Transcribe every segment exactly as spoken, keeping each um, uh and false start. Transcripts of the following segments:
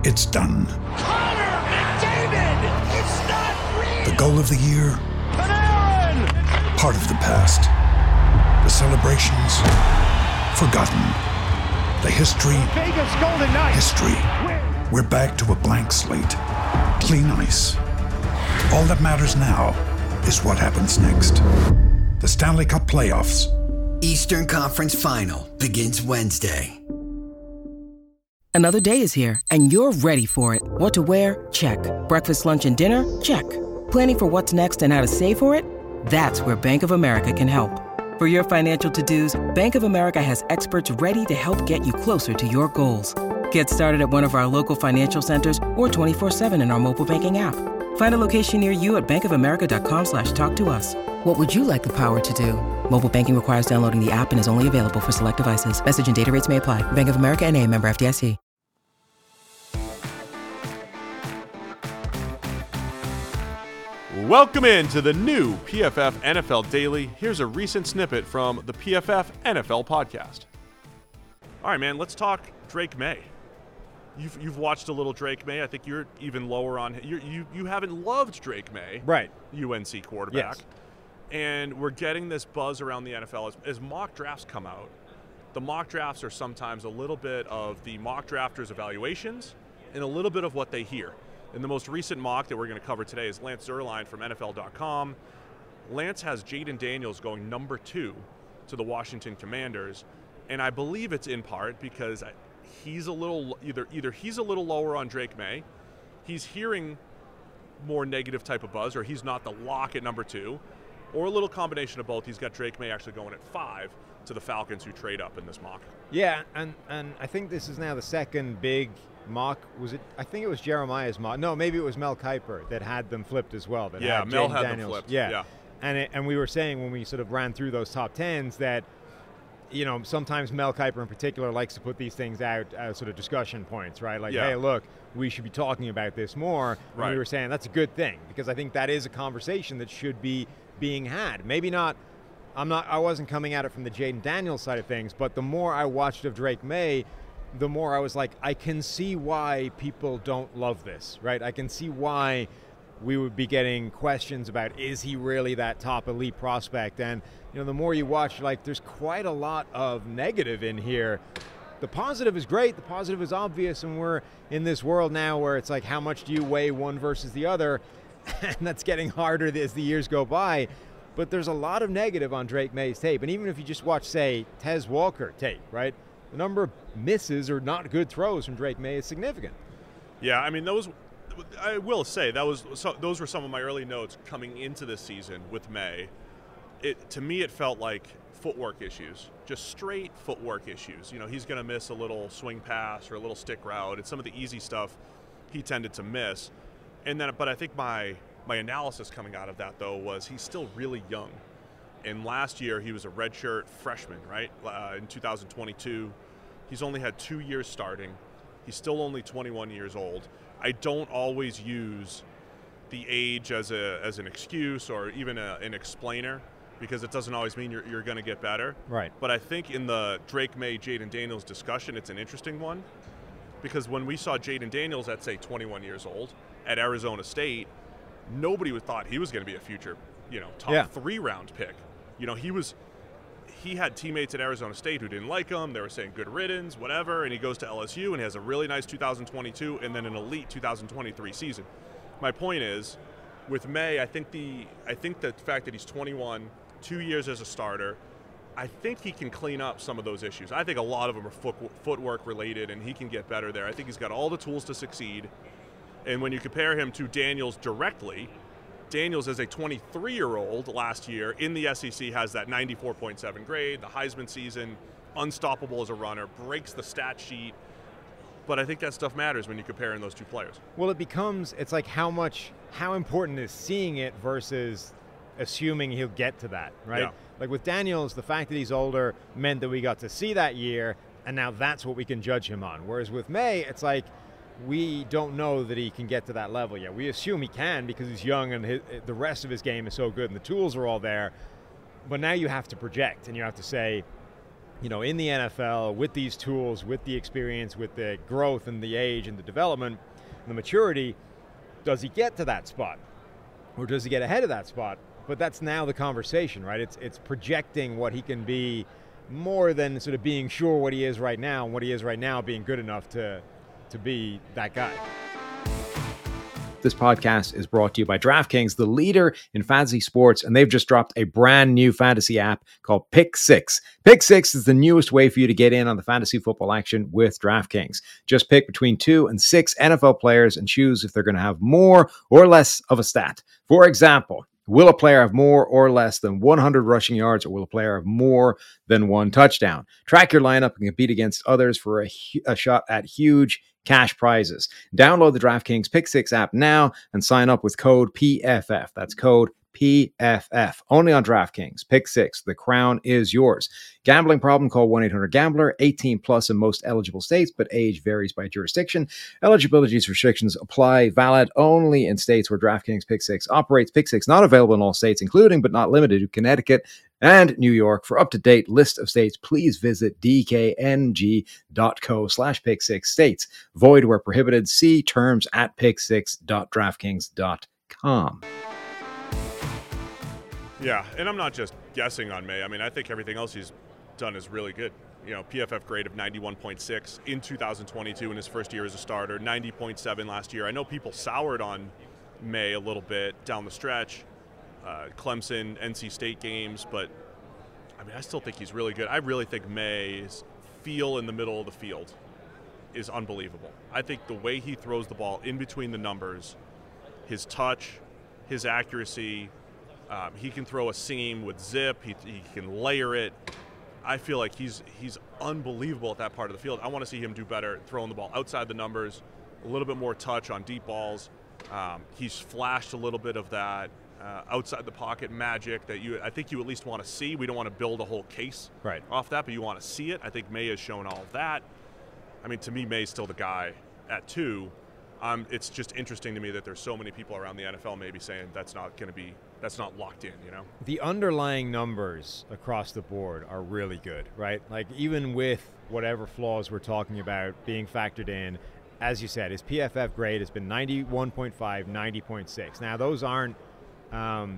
It's done. Connor McDavid! It's not real! The goal of the year? Panarin! Part of the past. The celebrations? Forgotten. The history? Vegas Golden Knights! History. We're back to a blank slate. Clean ice. All that matters now is what happens next. The Stanley Cup playoffs. Eastern Conference Final begins Wednesday. Another day is here, and you're ready for it. What to wear? Check. Breakfast, lunch, and dinner? Check. Planning for what's next and how to save for it? That's where Bank of America can help. For your financial to-dos, Bank of America has experts ready to help get you closer to your goals. Get started at one of our local financial centers or twenty-four seven in our mobile banking app. Find a location near you at bankofamerica.com slash talk to us. What would you like the power to do? Mobile banking requires downloading the app and is only available for select devices. Message and data rates may apply. Bank of America N A, member F D I C. Welcome in to the new P F F N F L Daily. Here's a recent snippet from the P F F N F L podcast. All right, man, let's talk Drake May. You've you've watched a little Drake May. I think you're even lower on you're, you. You haven't loved Drake May, right? U N C quarterback, yes. And we're getting this buzz around the N F L as, as mock drafts come out. The mock drafts are sometimes a little bit of the mock drafters' evaluations and a little bit of what they hear. And the most recent mock that we're going to cover today is Lance Zierlein from N F L dot com. Lance has Jayden Daniels going number two to the Washington Commanders, and I believe it's in part because he's a little either either he's a little lower on Drake May, he's hearing more negative type of buzz, or he's not the lock at number two, or a little combination of both. He's got Drake May actually going at five to the Falcons, who trade up in this mock. Yeah, and and I think this is now the second big mock. Was it? I think it was Jeremiah's mock. No, maybe it was Mel Kiper that had them flipped as well. That yeah, had Mel Jayden had Daniels. them flipped. Yeah, yeah. and it, and we were saying when we sort of ran through those top tens that, you know, sometimes Mel Kiper in particular likes to put these things out as sort of discussion points, right? Like, yeah. hey, look, we should be talking about this more. And right. we were saying that's a good thing because I think that is a conversation that should be being had. Maybe not. I'm not. I wasn't coming at it from the Jayden Daniels side of things, but the more I watched of Drake May, the more I was like, I can see why people don't love this, right? I can see why we would be getting questions about, is he really that top elite prospect? And, you know, the more you watch, like, there's quite a lot of negative in here. The positive is great. The positive is obvious. And we're in this world now where it's like, how much do you weigh one versus the other? And that's getting harder as the years go by. But there's a lot of negative on Drake May's tape. And even if you just watch, say, Tez Walker tape, right? The number of misses or not good throws from Drake May is significant. Yeah, I mean, those, I will say, that was so, those were some of my early notes coming into this season with May. It to me, it felt like footwork issues, just straight footwork issues. You know, he's going to miss a little swing pass or a little stick route, and some of the easy stuff he tended to miss. And then, but I think my my analysis coming out of that, though, was he's still really young. And last year, he was a redshirt freshman, right, uh, in two thousand twenty-two. He's only had two years starting. He's still only twenty-one years old. I don't always use the age as a as an excuse or even a, an explainer, because it doesn't always mean you're, you're going to get better. Right. But I think in the Drake May, Jayden Daniels discussion, it's an interesting one, because when we saw Jayden Daniels at, say, twenty-one years old at Arizona State, nobody would thought he was going to be a future, you know, top yeah. three round pick. You know, he was, he had teammates at Arizona State who didn't like him. They were saying good riddance, whatever. And he goes to L S U and has a really nice two thousand twenty-two and then an elite two thousand twenty-three season. My point is, with May, I think the, I think the fact that he's twenty-one, two years as a starter, I think he can clean up some of those issues. I think a lot of them are foot, footwork related, and he can get better there. I think he's got all the tools to succeed. And when you compare him to Daniels directly, Daniels as a twenty-three-year-old last year in the S E C has that ninety-four point seven grade, the Heisman season, unstoppable as a runner, breaks the stat sheet. But I think that stuff matters when you're comparing those two players. Well, it becomes, it's like how much, how important is seeing it versus assuming he'll get to that, right? Yeah. Like with Daniels, the fact that he's older meant that we got to see that year, and now that's what we can judge him on. Whereas with May, it's like, we don't know that he can get to that level yet. We assume he can because he's young and his, the rest of his game is so good and the tools are all there. But now you have to project and you have to say, you know, in the N F L with these tools, with the experience, with the growth and the age and the development and the maturity, does he get to that spot? Or does he get ahead of that spot? But that's now the conversation, right? It's it's projecting what he can be more than sort of being sure what he is right now, and what he is right now being good enough to to be that guy. This podcast is brought to you by DraftKings, the leader in fantasy sports, and they've just dropped a brand new fantasy app called Pick Six. Pick Six is the newest way for you to get in on the fantasy football action with DraftKings. Just pick between two and six N F L players and choose if they're going to have more or less of a stat. For example, will a player have more or less than one hundred rushing yards, or will a player have more than one touchdown? Track your lineup and compete against others for a, a shot at huge cash prizes. Download the DraftKings Pick Six app now and sign up with code P F F. That's code P F F. Only on DraftKings. Pick Six. The crown is yours. Gambling problem? Call one eight hundred gambler. eighteen plus in most eligible states, but age varies by jurisdiction. Eligibility restrictions apply. Valid only in states where DraftKings Pick Six operates. Pick Six not available in all states, including but not limited to Connecticut and New York. For up-to-date list of states, please visit dkng.co slash pick six states. Void where prohibited. See terms at pick six dot draftkings dot com. Yeah, and I'm not just guessing on May. I mean, I think everything else he's done is really good. You know, P F F grade of ninety-one point six in two thousand twenty-two in his first year as a starter, ninety point seven last year. I know people soured on May a little bit down the stretch, uh, Clemson, N C State games, but I mean, I still think he's really good. I really think May's feel in the middle of the field is unbelievable. I think the way he throws the ball in between the numbers, his touch, his accuracy, Um, he can throw a seam with zip. He, he can layer it. I feel like he's he's unbelievable at that part of the field. I want to see him do better throwing the ball outside the numbers, a little bit more touch on deep balls. Um, he's flashed a little bit of that uh, outside the pocket magic that you I think you at least want to see. We don't want to build a whole case right. off that, but you want to see it. I think May has shown all of that. I mean, to me, May's still the guy at two. Um, it's just interesting to me that there's so many people around the N F L maybe saying that's not going to be, that's not locked in, you know? The underlying numbers across the board are really good, right? Like even with whatever flaws we're talking about being factored in, as you said, his P F F grade has been ninety-one point five, ninety point six. Now those aren't um,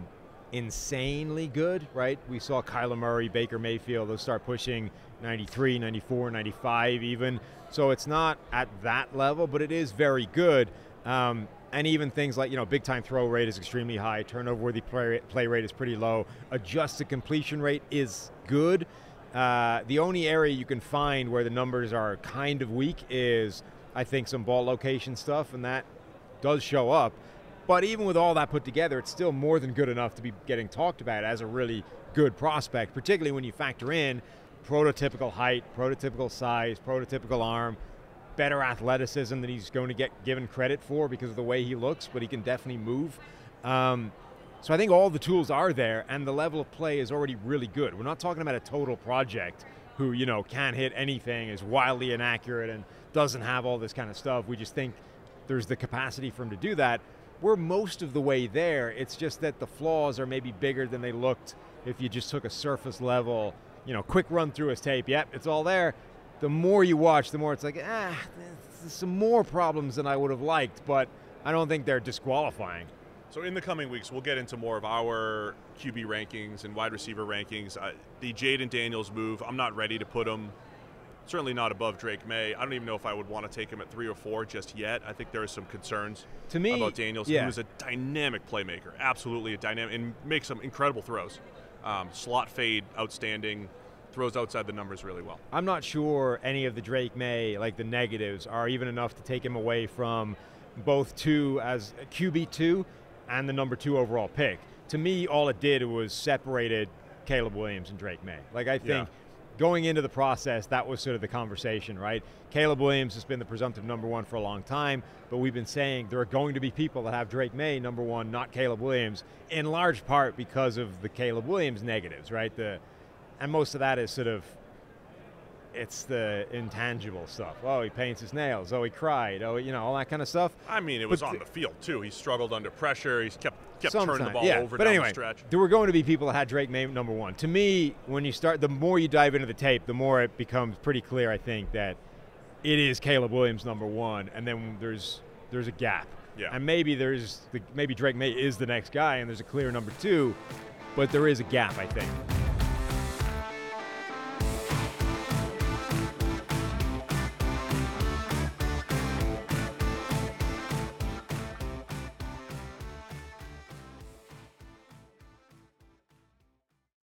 insanely good, right? We saw Kyler Murray, Baker Mayfield, those start pushing ninety-three, ninety-four, ninety-five even. So it's not at that level, but it is very good. Um, and even things like, you know, big time throw rate is extremely high. Turnover worthy play, play rate is pretty low. Adjusted completion rate is good. Uh, the only area you can find where the numbers are kind of weak is, I think, some ball location stuff, and that does show up. But even with all that put together, it's still more than good enough to be getting talked about as a really good prospect, particularly when you factor in prototypical height, prototypical size, prototypical arm, better athleticism than he's going to get given credit for because of the way he looks, but he can definitely move. Um, so I think all the tools are there, and the level of play is already really good. We're not talking about a total project who, you know, can't hit anything, is wildly inaccurate, and doesn't have all this kind of stuff. We just think there's the capacity for him to do that. We're most of the way there. It's just that the flaws are maybe bigger than they looked if you just took a surface level, you know, quick run through his tape. Yep, it's all there. The more you watch, the more it's like, ah, there's some more problems than I would have liked, but I don't think they're disqualifying. So in the coming weeks, we'll get into more of our Q B rankings and wide receiver rankings. Uh, the Jayden Daniels move, I'm not ready to put him, certainly not above Drake May. I don't even know if I would want to take him at three or four just yet. I think there are some concerns to me about Daniels. Yeah. He was a dynamic playmaker, absolutely a dynamic, and makes some incredible throws. Um, slot fade, outstanding, throws outside the numbers really well. I'm not sure any of the Drake May, like the negatives, are even enough to take him away from both two as Q B two and the number two overall pick. To me, all it did was separated Caleb Williams and Drake May. Like I think yeah. going into the process, that was sort of the conversation, right? Caleb Williams has been the presumptive number one for a long time, but we've been saying there are going to be people that have Drake May number one, not Caleb Williams, in large part because of the Caleb Williams negatives, right? The and most of that is sort of, it's the intangible stuff. Oh, he paints his nails. Oh, he cried. Oh, you know, all that kind of stuff. I mean, it was but on the field, too. He struggled under pressure. He's kept kept Sometime, turning the ball yeah. over but down anyway, the stretch. there were going to be people that had Drake May number one. To me, when you start, the more you dive into the tape, the more it becomes pretty clear, I think, that it is Caleb Williams number one, and then there's there's a gap. Yeah. And maybe there's the, maybe Drake May is the next guy, and there's a clear number two, but there is a gap, I think.